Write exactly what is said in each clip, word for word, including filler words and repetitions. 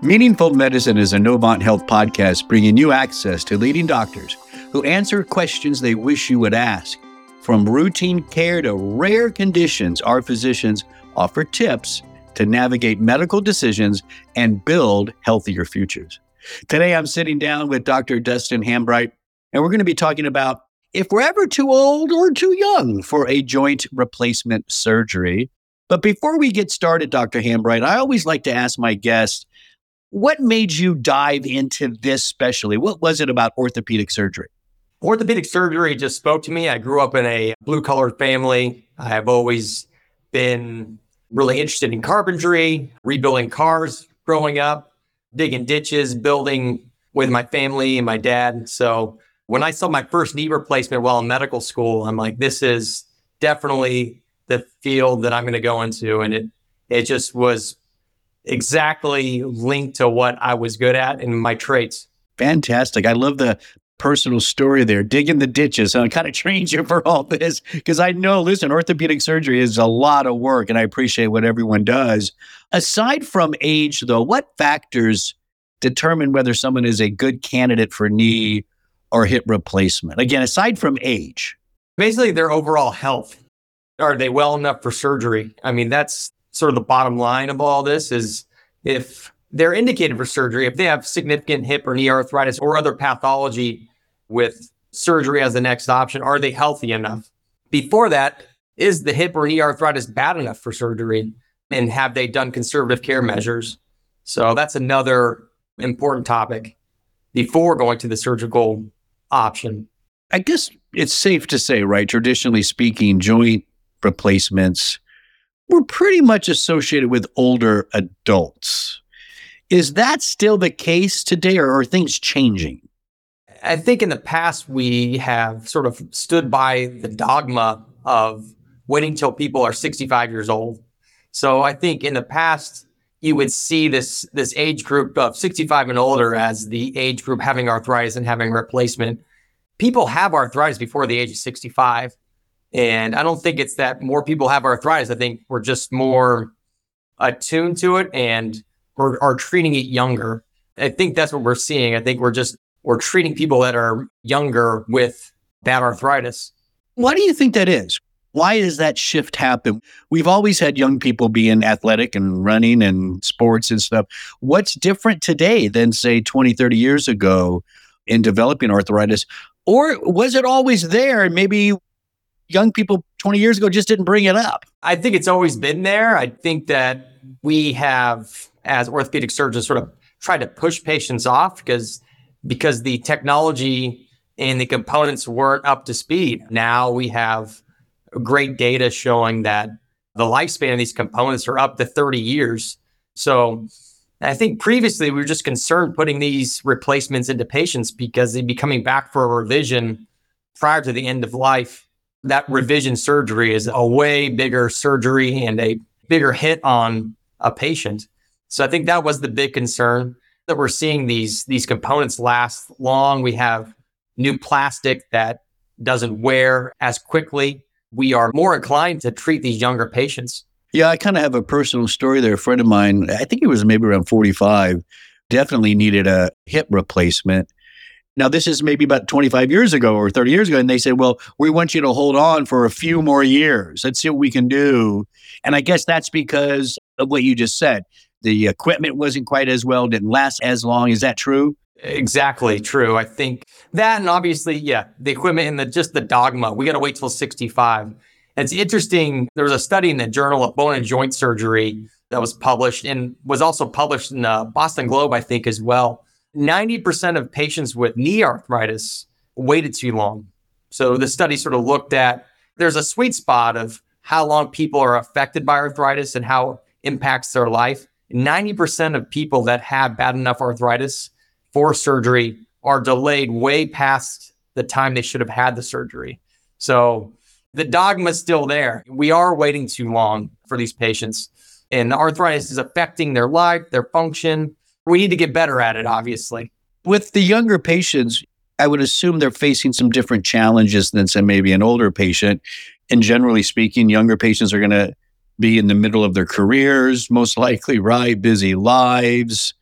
Meaningful Medicine is a Novant Health podcast bringing you access to leading doctors who answer questions they wish you would ask. From routine care to rare conditions, our physicians offer tips to navigate medical decisions and build healthier futures. Today, I'm sitting down with Doctor Dustin Hambright, and we're going to be talking about if we're ever too old or too young for a joint replacement surgery. But before we get started, Doctor Hambright, I always like to ask my guests, what made you dive into this specially? What was it about orthopedic surgery? Orthopedic surgery just spoke to me. I grew up in a blue-collar family. I have always been really interested in carpentry, rebuilding cars growing up, digging ditches, building with my family and my dad. So when I saw my first knee replacement while in medical school, I'm like, this is definitely the field that I'm going to go into. And it it just was exactly linked to what I was good at and my traits. Fantastic. I love the personal story there, digging the ditches. And I kind of trained you for all this because I know, listen, orthopedic surgery is a lot of work and I appreciate what everyone does. Aside from age, though, what factors determine whether someone is a good candidate for knee or hip replacement? Again, aside from age. Basically, their overall health. Are they well enough for surgery? I mean, that's sort of the bottom line of all this is if they're indicated for surgery, if they have significant hip or knee arthritis or other pathology with surgery as the next option, are they healthy enough? Before that, is the hip or knee arthritis bad enough for surgery? And have they done conservative care measures? So that's another important topic before going to the surgical option. I guess it's safe to say, right, traditionally speaking, joint replacements were pretty much associated with older adults. Is that still the case today, or are things changing? I think in the past, we have sort of stood by the dogma of waiting till people are sixty-five years old. So I think in the past, you would see this, this age group of sixty-five and older as the age group having arthritis and having replacement. People have arthritis before the age of sixty-five. And I don't think it's that more people have arthritis. I think we're just more attuned to it and we're are treating it younger. I think that's what we're seeing. I think we're just, we're treating people that are younger with bad arthritis. Why do you think that is? Why does that shift happen? We've always had young people being athletic and running and sports and stuff. What's different today than, say, twenty, thirty years ago in developing arthritis? Or was it always there and maybe young people twenty years ago just didn't bring it up? I think it's always been there. I think that we have, as orthopedic surgeons, sort of tried to push patients off because, because the technology and the components weren't up to speed. Now we have great data showing that the lifespan of these components are up to thirty years. So I think previously we were just concerned putting these replacements into patients because they'd be coming back for a revision prior to the end of life. That revision surgery is a way bigger surgery and a bigger hit on a patient. So I think that was the big concern, that we're seeing these, these components last long. We have new plastic that doesn't wear as quickly. We are more inclined to treat these younger patients. Yeah, I kind of have a personal story there. A friend of mine, I think he was maybe around forty-five, definitely needed a hip replacement. Now, this is maybe about twenty-five years ago or thirty years ago. And they said, well, we want you to hold on for a few more years. Let's see what we can do. And I guess that's because of what you just said. The equipment wasn't quite as well, didn't last as long. Is that true? Exactly true. I think that, and obviously, yeah, the equipment and the just the dogma. We got to wait till sixty-five. And it's interesting. There was a study in the Journal of Bone and Joint Surgery that was published and was also published in the Boston Globe, I think, as well. ninety percent of patients with knee arthritis waited too long. So the study sort of looked at, there's a sweet spot of how long people are affected by arthritis and how it impacts their life. ninety percent of people that have bad enough arthritis for surgery are delayed way past the time they should have had the surgery. So the dogma is still there. We are waiting too long for these patients. And the arthritis is affecting their life, their function. We need to get better at it, obviously. With the younger patients, I would assume they're facing some different challenges than, say, maybe an older patient. And generally speaking, younger patients are going to be in the middle of their careers, most likely, right? Busy lives.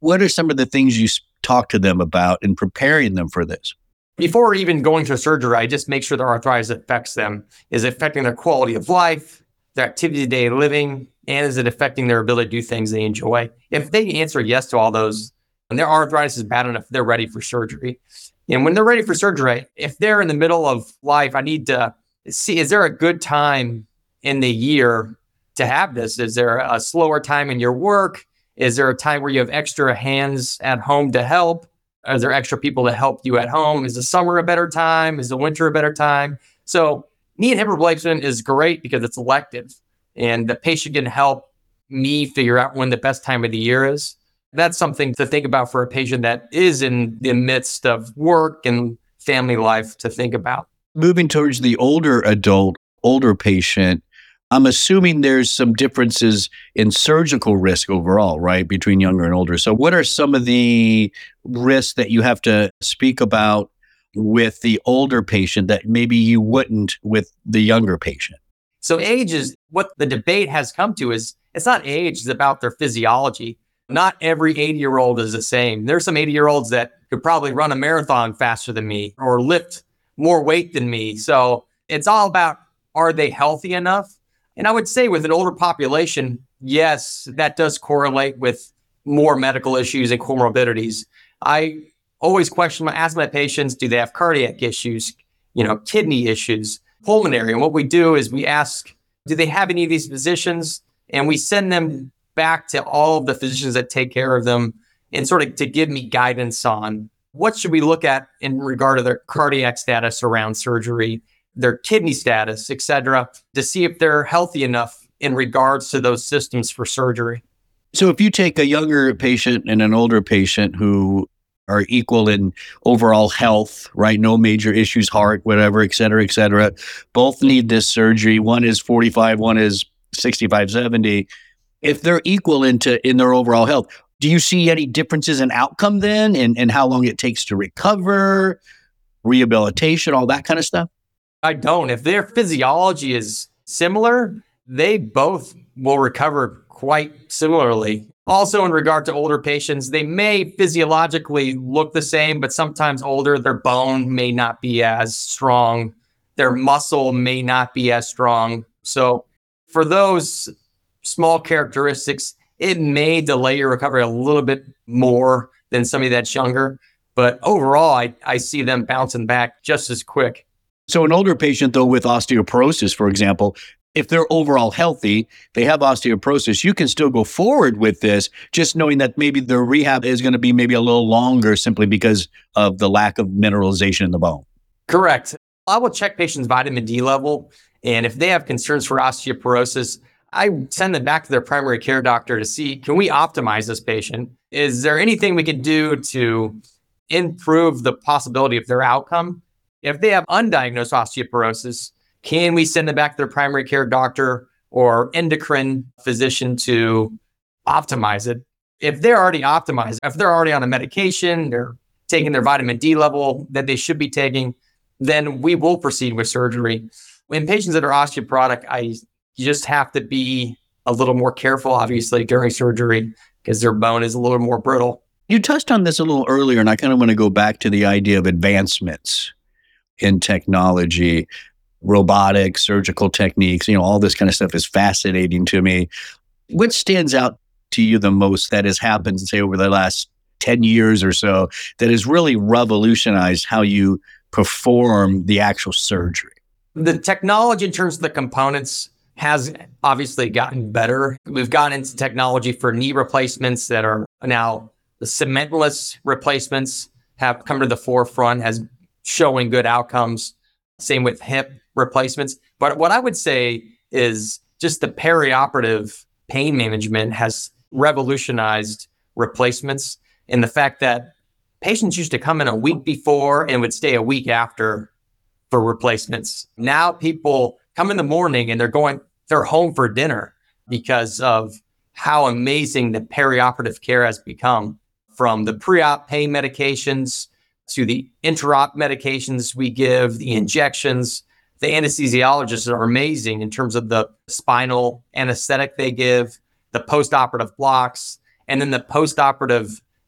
What are some of the things you s- talk to them about in preparing them for this? Before even going to surgery, I just make sure the arthritis affects them. Is it affecting their quality of life, their activity of daily living, and is it affecting their ability to do things they enjoy? If they answer yes to all those, and their arthritis is bad enough, they're ready for surgery. And when they're ready for surgery, if they're in the middle of life, I need to see, is there a good time in the year to have this? Is there a slower time in your work? Is there a time where you have extra hands at home to help? Are there extra people to help you at home? Is the summer a better time? Is the winter a better time? So knee and hip replacement is great because it's elective and the patient can help me figure out when the best time of the year is. That's something to think about for a patient that is in the midst of work and family life to think about. Moving towards the older adult, older patient, I'm assuming there's some differences in surgical risk overall, right, between younger and older. So what are some of the risks that you have to speak about with the older patient that maybe you wouldn't with the younger patient? So age is what the debate has come to is it's not age, it's about their physiology. Not every eighty year old is the same. There's some eighty year olds that could probably run a marathon faster than me or lift more weight than me. So it's all about, are they healthy enough? And I would say with an older population, yes, that does correlate with more medical issues and comorbidities. I always question, ask my patients, do they have cardiac issues, you know, kidney issues, pulmonary? And what we do is we ask, do they have any of these physicians? And we send them back to all of the physicians that take care of them and sort of to give me guidance on what should we look at in regard to their cardiac status around surgery, their kidney status, et cetera, to see if they're healthy enough in regards to those systems for surgery. So if you take a younger patient and an older patient who are equal in overall health, right? No major issues, heart, whatever, et cetera, et cetera. Both need this surgery. One is forty-five, one is sixty-five, seventy. If they're equal into in their overall health, do you see any differences in outcome then and, and how long it takes to recover, rehabilitation, all that kind of stuff? I don't. If their physiology is similar, they both will recover quite similarly. Also, in regard to older patients, they may physiologically look the same, but sometimes older, their bone may not be as strong. Their muscle may not be as strong. So for those small characteristics, it may delay your recovery a little bit more than somebody that's younger. But overall, I, I see them bouncing back just as quick. So an older patient, though, with osteoporosis, for example, if they're overall healthy, they have osteoporosis, you can still go forward with this, just knowing that maybe the rehab is going to be maybe a little longer simply because of the lack of mineralization in the bone. Correct. I will check patients' vitamin D level. And if they have concerns for osteoporosis, I send them back to their primary care doctor to see, can we optimize this patient? Is there anything we can do to improve the possibility of their outcome? If they have undiagnosed osteoporosis, can we send them back to their primary care doctor or endocrine physician to optimize it? If they're already optimized, if they're already on a medication, they're taking their vitamin D level that they should be taking, then we will proceed with surgery. In patients that are osteoporotic, I just have to be a little more careful, obviously, during surgery because their bone is a little more brittle. You touched on this a little earlier, and I kind of want to go back to the idea of advancements in technology, robotics, surgical techniques, you know, all this kind of stuff is fascinating to me. What stands out to you the most that has happened, say, over the last ten years or so that has really revolutionized how you perform the actual surgery? The technology in terms of the components has obviously gotten better. We've gotten into technology for knee replacements that are now the cementless replacements have come to the forefront as showing good outcomes. Same with hip replacements. But what I would say is just the perioperative pain management has revolutionized replacements in the fact that patients used to come in a week before and would stay a week after for replacements. Now people come in the morning and they're going, they're home for dinner because of how amazing the perioperative care has become, from the pre-op pain medications to the intra-op medications we give, the injections. The anesthesiologists are amazing in terms of the spinal anesthetic they give, the post-operative blocks, and then the post-operative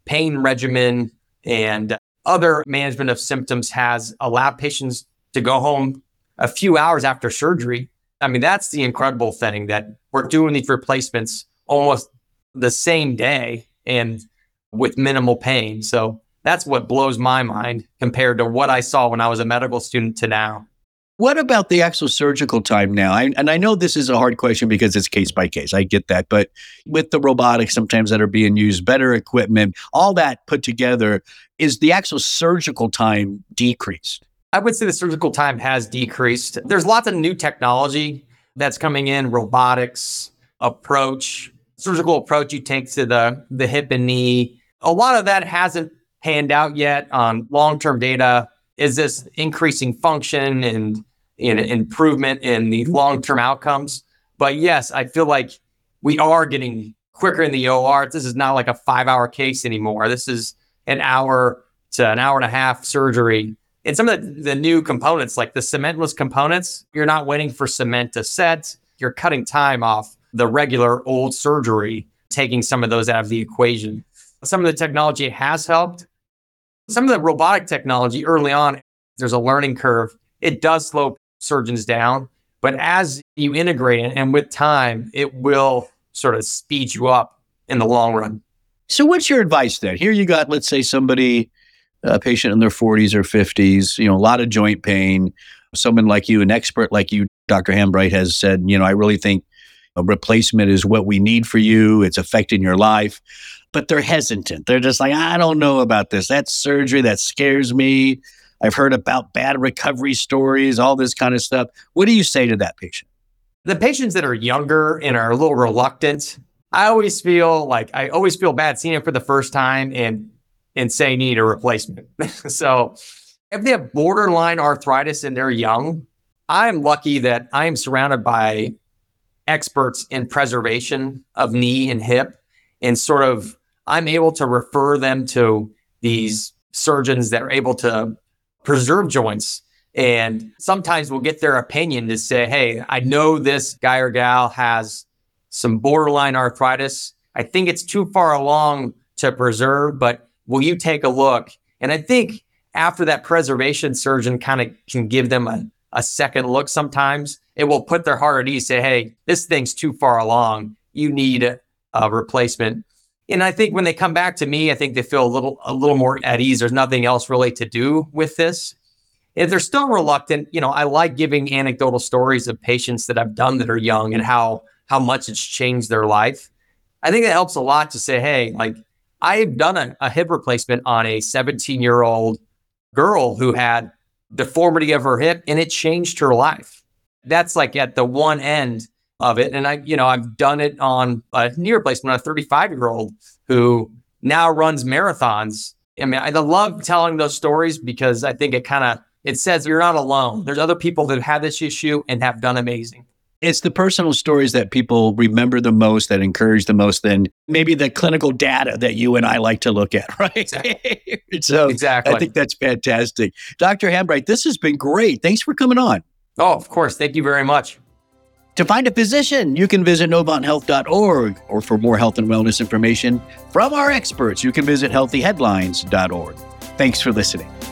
pain regimen and other management of symptoms has allowed patients to go home a few hours after surgery. I mean, that's the incredible thing, that we're doing these replacements almost the same day and with minimal pain. So that's what blows my mind compared to what I saw when I was a medical student to now. What about the actual surgical time now? I, and I know this is a hard question because it's case by case. I get that. But with the robotics sometimes that are being used, better equipment, all that put together, is the actual surgical time decreased? I would say the surgical time has decreased. There's lots of new technology that's coming in, robotics, approach, surgical approach you take to the, the hip and knee. A lot of that hasn't panned out yet on long-term data. Is this increasing function and in improvement in the long-term outcomes? But yes, I feel like we are getting quicker in the O R. This is not like a five-hour case anymore. This is an hour to an hour and a half surgery. And some of the, the new components, like the cementless components, you're not waiting for cement to set. You're cutting time off the regular old surgery, taking some of those out of the equation. Some of the technology has helped. Some of the robotic technology early on, there's a learning curve. It does slow surgeons down, but as you integrate it and with time, it will sort of speed you up in the long run. So what's your advice then? Here you got, let's say somebody, a patient in their forties or fifties, you know, a lot of joint pain. Someone like you, an expert like you, Doctor Hambright, has said, you know, I really think a replacement is what we need for you. It's affecting your life. But they're hesitant. They're just like, I don't know about this. That surgery, that scares me. I've heard about bad recovery stories, all this kind of stuff. What do you say to that patient? The patients that are younger and are a little reluctant, I always feel like, I always feel bad seeing them for the first time and, and saying need a replacement. So if they have borderline arthritis and they're young, I'm lucky that I'm surrounded by experts in preservation of knee and hip, and sort of I'm able to refer them to these surgeons that are able to preserve joints. And sometimes we'll get their opinion to say, hey, I know this guy or gal has some borderline arthritis. I think it's too far along to preserve, but will you take a look? And I think after that preservation surgeon kind of can give them a, a second look sometimes, it will put their heart at ease, say, hey, this thing's too far along. You need a, a replacement. And I think when they come back to me, I think they feel a little a little more at ease. There's nothing else really to do with this. If they're still reluctant, you know, I like giving anecdotal stories of patients that I've done that are young and how how much it's changed their life. I think it helps a lot to say, hey, like I've done a, a hip replacement on a seventeen-year-old girl who had deformity of her hip, and it changed her life. That's like at the one end of it. And I, you know, I've done it on a knee replacement on a thirty-five-year-old who now runs marathons. I mean, I love telling those stories because I think it kind of, it says you're not alone. There's other people that have this issue and have done amazing. It's the personal stories that people remember the most, that encourage the most, than maybe the clinical data that you and I like to look at, right? Exactly. So exactly. I think that's fantastic. Doctor Hambright, this has been great. Thanks for coming on. Oh, of course. Thank you very much. To find a physician, you can visit novant health dot org, or for more health and wellness information from our experts, you can visit healthy headlines dot org. Thanks for listening.